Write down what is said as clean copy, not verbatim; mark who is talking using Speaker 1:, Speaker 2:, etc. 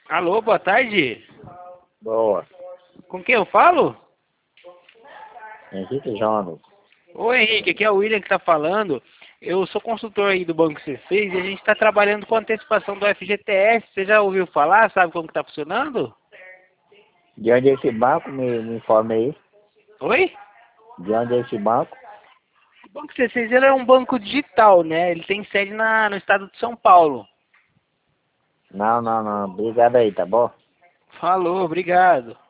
Speaker 1: Alô, boa tarde.
Speaker 2: Boa.
Speaker 1: Com quem eu falo?
Speaker 2: Henrique Jonas.
Speaker 1: Oi, Henrique, aqui é o William que está falando. Eu sou consultor aí do Banco C6 e a gente está trabalhando com antecipação do FGTS. Você já ouviu falar? Sabe como que está funcionando?
Speaker 2: De onde é esse banco? Me informe aí.
Speaker 1: Oi?
Speaker 2: De onde é esse banco?
Speaker 1: O Banco C6 ele é um banco digital, né? Ele tem sede no estado de São Paulo.
Speaker 2: Não. Obrigado aí, tá bom?
Speaker 1: Falou, obrigado.